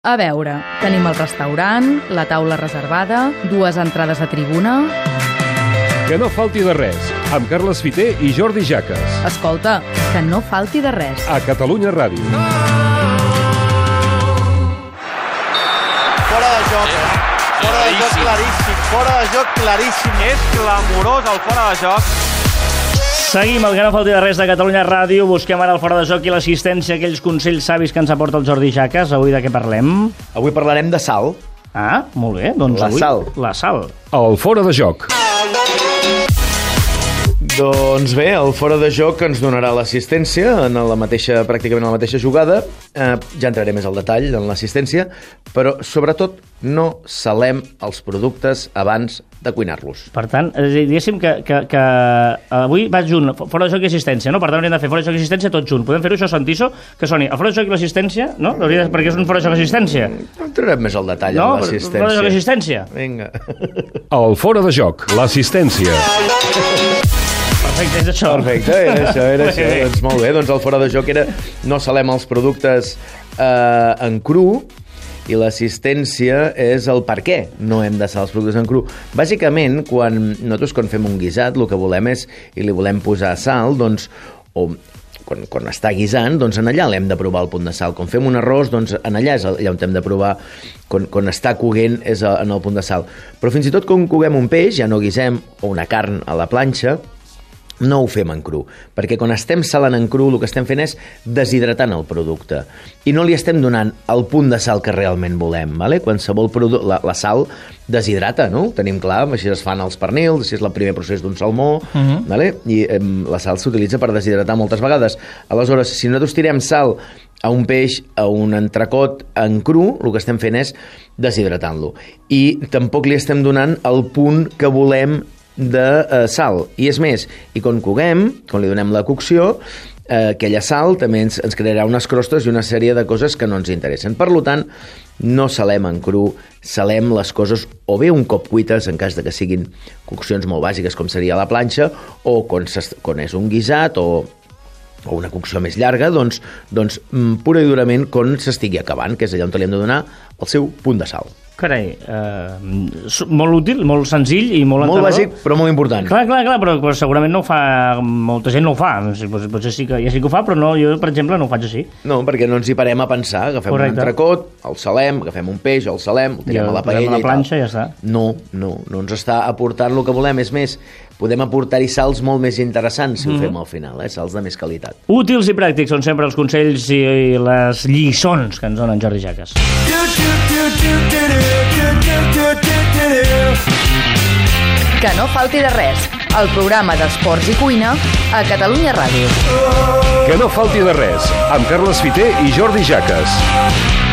A veure, tenim el restaurant, la taula reservada, 2 entrades a tribuna... Que no falti de res, amb Carles Fiter i Jordi Jaques. Escolta, que no falti de res. A Catalunya Ràdio. Fora de joc, fora de joc claríssim, fora de joc claríssim. És clamorós el fora de joc. Seguim el que no falti de res de Catalunya Ràdio. Busquem ara el fora de joc i l'assistència, aquells consells savis que ens aporta el Jordi Jaques. Avui de què parlem? Avui parlarem de sal. Ah, molt bé. Doncs La avui, sal. La sal. El fora de joc. Doncs bé, el fora de joc ens donarà l'assistència en pràcticament la mateixa jugada. Ja entraré més al detall en l'assistència, però sobretot no salem els productes abans de cuinar-los. Per tant, diguéssim que avui va junt fora de joc i assistència, no? Per tant, hauríem de fer fora de joc i assistència tot junt. Podem fer-ho això, Santiso? Que soni el fora de joc i l'assistència, no? Perquè és un fora de joc i assistència. Entrarem més al detall No? en l'assistència. Fora de joc i assistència. Vinga. El fora de joc, l'assistència. Perfecte, és això. Perfecte, era això. Doncs molt bé, doncs el fora de joc era no salem els productes en cru, i l'assistència és el per què no hem de salar els productes en cru. Bàsicament, nosaltres quan fem un guisat, el que volem és, i li volem posar sal, doncs, o quan està guisant, doncs en allà l'hem de provar el punt de sal. Quan fem un arròs, doncs en allà és allà on hem de provar, quan està coguent és en el punt de sal. Però fins i tot quan coguem un peix, ja no guisem, o una carn a la planxa, no ho fem en cru, perquè quan estem salant en cru el que estem fent és deshidratant el producte i no li estem donant el punt de sal que realment volem, ¿vale? Qualsevol la sal deshidrata, no? Ho tenim clar, així es fan els pernils, així és el primer procés d'un salmó, ¿vale? I la sal s'utilitza per deshidratar moltes vegades. Aleshores, si nosaltres tirem sal a un peix, a un entrecot en cru, el que estem fent és deshidratant-lo. I tampoc li estem donant el punt que volem de sal. I és més, i quan coguem, quan li donem la cocció, aquella sal també ens crearà unes crostes i una sèrie de coses que no ens interessen. Per tant, no salem en cru, salem les coses o bé un cop cuites, en cas de que siguin coccions molt bàsiques com seria la planxa, o quan és un guisat o una cocció més llarga, doncs pura i durament quan s'estigui acabant, que és allà on li hem de donar el seu punt de sal. Carai, molt útil, molt senzill i molt entenedor. Molt bàsic, però molt important. Clar, però segurament no ho fa, molta gent no ho fa. Potser sí que ho fa, però no, jo, per exemple, no ho faig així. No, perquè no ens hi parem a pensar. Agafem un entrecot, el salem, agafem un peix, el salem, el tirem a la paella i la planxa i ja està. No ens està aportant el que volem. És més, podem aportar-hi sals molt més interessants si ho fem al final, sals de més qualitat. Útils i pràctics són sempre els consells i les lliçons que ens donen Jordi Jaques. Que no falti de res, el programa d'esports i cuina a Catalunya Ràdio. Que no falti de res, amb Carles Fiter i Jordi Jaques.